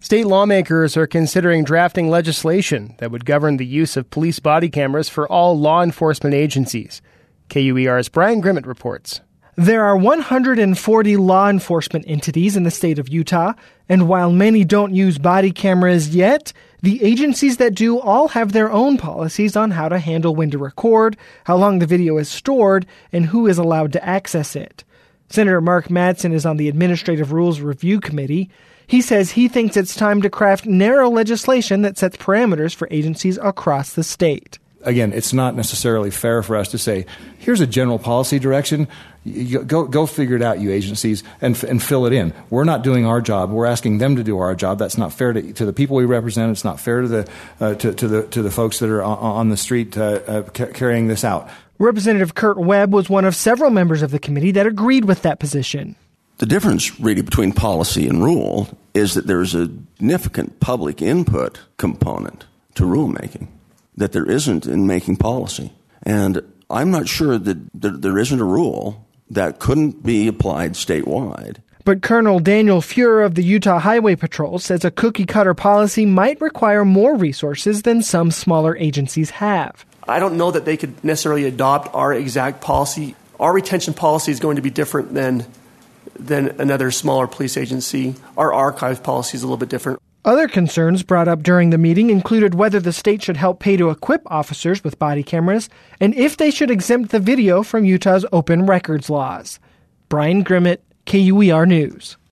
State lawmakers are considering drafting legislation that would govern the use of police body cameras for all law enforcement agencies. KUER's Brian Grimmett reports. There are 140 law enforcement entities in the state of Utah, and while many don't use body cameras yet, the agencies that do all have their own policies on how to handle when to record, how long the video is stored, and who is allowed to access it. Senator Mark Madsen is on the Administrative Rules Review Committee. He says he thinks it's time to craft narrow legislation that sets parameters for agencies across the state. Again, it's not necessarily fair for us to say, here's a general policy direction. Go figure it out, you agencies, and fill it in. We're not doing our job. We're asking them to do our job. That's not fair to the people we represent. It's not fair to the folks that are on the street carrying this out. Representative Kurt Webb was one of several members of the committee that agreed with that position. The difference really between policy and rule is that there's a significant public input component to rulemaking that there isn't in making policy. And I'm not sure that there isn't a rule that couldn't be applied statewide. But Colonel Daniel Fuhrer of the Utah Highway Patrol says a cookie-cutter policy might require more resources than some smaller agencies have. I don't know that they could necessarily adopt our exact policy. Our retention policy is going to be different than another smaller police agency. Our archive policy is a little bit different. Other concerns brought up during the meeting included whether the state should help pay to equip officers with body cameras and if they should exempt the video from Utah's open records laws. Brian Grimmett, KUER News.